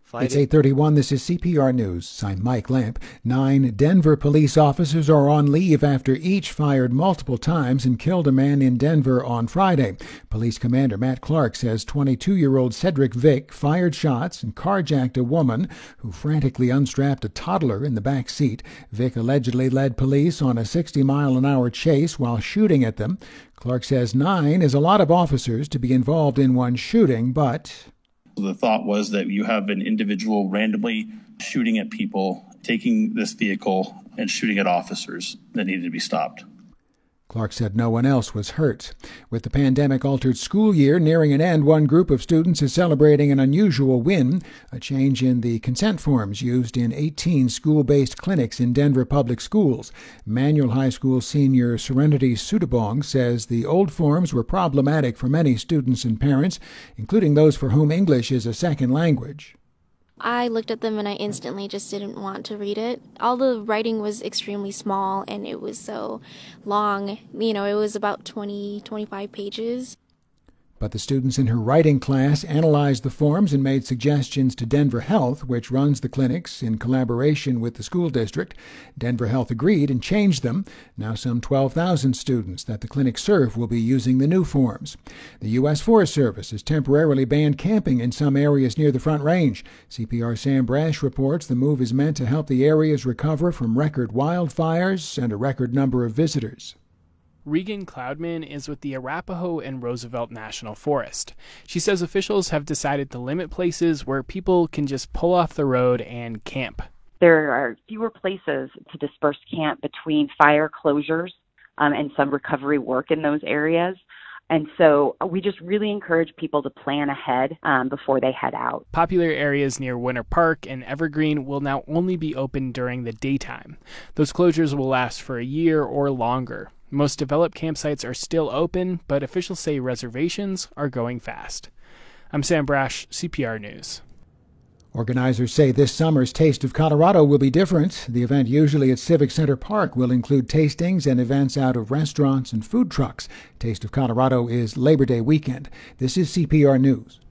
It's 8:31. This is CPR News. I'm Mike Lamp. 9 Denver police officers are on leave after each fired multiple times and killed a man in Denver on Friday. Police Commander Matt Clark says 22-year-old Cedric Vick fired shots and carjacked a woman who frantically unstrapped a toddler in the back seat. Vick allegedly led police on a 60-mile-an-hour chase while shooting at them. Clark says 9 is a lot of officers to be involved in one shooting, but the thought was that you have an individual randomly shooting at people, taking this vehicle and shooting at officers that needed to be stopped. Clark said no one else was hurt. With the pandemic-altered school year nearing an end, one group of students is celebrating an unusual win, a change in the consent forms used in 18 school-based clinics in Denver public schools. Manual High School senior Serenity Sudabong says the old forms were problematic for many students and parents, including those for whom English is a second language. I looked at them and I instantly just didn't want to read it. All the writing was extremely small and it was so long. It was about 25 pages. But the students in her writing class analyzed the forms and made suggestions to Denver Health, which runs the clinics in collaboration with the school district. Denver Health agreed and changed them. Now some 12,000 students that the clinics serve will be using the new forms. The U.S. Forest Service has temporarily banned camping in some areas near the Front Range. CPR Sam Brash reports the move is meant to help the areas recover from record wildfires and a record number of visitors. Regan Cloudman is with the Arapahoe and Roosevelt National Forest. She says officials have decided to limit places where people can just pull off the road and camp. There are fewer places to disperse camp between fire closures and some recovery work in those areas. And so we just really encourage people to plan ahead before they head out. Popular areas near Winter Park and Evergreen will now only be open during the daytime. Those closures will last for a year or longer. Most developed campsites are still open, but officials say reservations are going fast. I'm Sam Brash, CPR News. Organizers say this summer's Taste of Colorado will be different. The event, usually at Civic Center Park, will include tastings and events out of restaurants and food trucks. Taste of Colorado is Labor Day weekend. This is CPR News.